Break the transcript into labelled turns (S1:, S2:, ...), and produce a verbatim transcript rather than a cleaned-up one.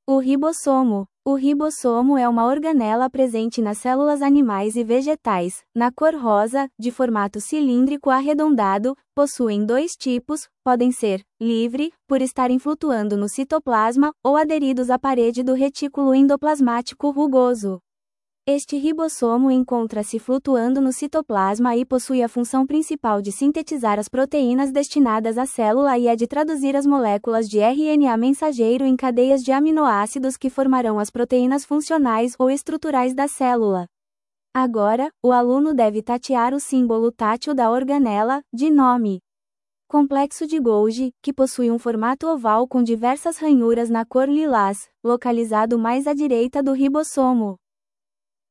S1: O ribossomo. O ribossomo é uma organela presente nas células animais e vegetais, na cor rosa, de formato cilíndrico arredondado, possuem dois tipos, podem ser livre, por estarem flutuando no citoplasma, ou aderidos à parede do retículo endoplasmático rugoso. Este ribossomo encontra-se flutuando no citoplasma e possui a função principal de sintetizar as proteínas destinadas à célula e a de traduzir as moléculas de R N A mensageiro em cadeias de aminoácidos que formarão as proteínas funcionais ou estruturais da célula. Agora, o aluno deve tatear o símbolo tátil da organela, de nome complexo de Golgi, que possui um formato oval com diversas ranhuras na cor lilás, localizado mais à direita do ribossomo.